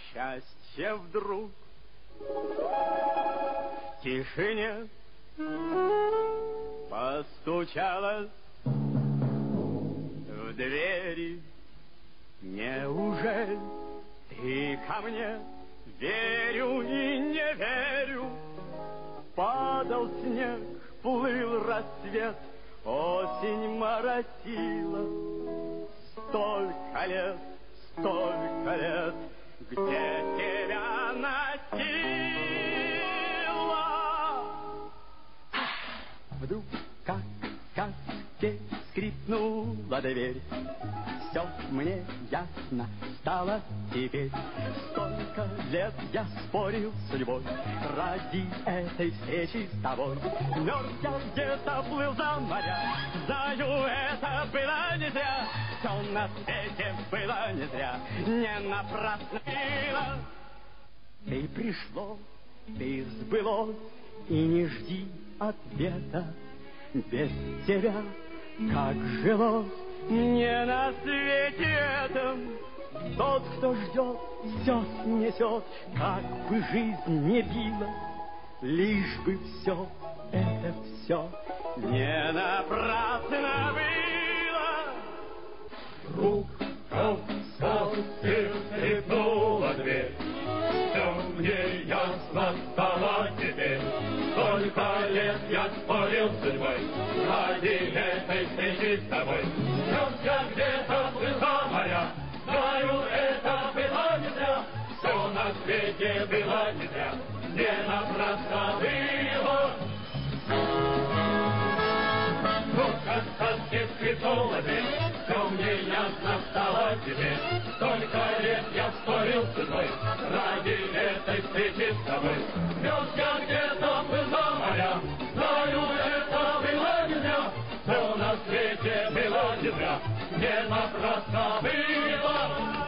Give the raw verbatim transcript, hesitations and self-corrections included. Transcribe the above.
Счастье вдруг в тишине постучалось в двери. Неужели ты ко мне? Верю и не верю. Падал снег, плыл рассвет, осень моросила. Столько лет, столько лет, где тебя носила? Вдруг как, как теперь скрипнула дверь. Все мне ясно стало теперь. Столько лет я спорил с судьбой ради этой встречи с тобой. Мертв я где-то плыл за моря. Знаю, это было не зря. Все на свете было не зря. Не напрасно было. Ты пришло, ты сбылось, и не жди ответа. Без тебя как жилось мне на свете этом. Тот, кто ждет, все снесет, как бы жизнь не била, лишь бы все, это все не напрасно было. Вдруг колокольчик скрипнула дверь. Все мне ясно стало теперь. Сколько лет я спорил с судьбой ради этой встречи с тобой. Мертв я где-то плыл за моря. Знаю, это было не зря. Все на свете было не зря. Не напрасно было. Вдруг колокольчик скрипнула дверь. Все мне ясно стало теперь. Столько лет я спорил с судьбой ради этой встречи с тобой. Мертв я где-то плыл за моря. Знаю, это было не зря. Все на свете было не зря. Не напрасно было.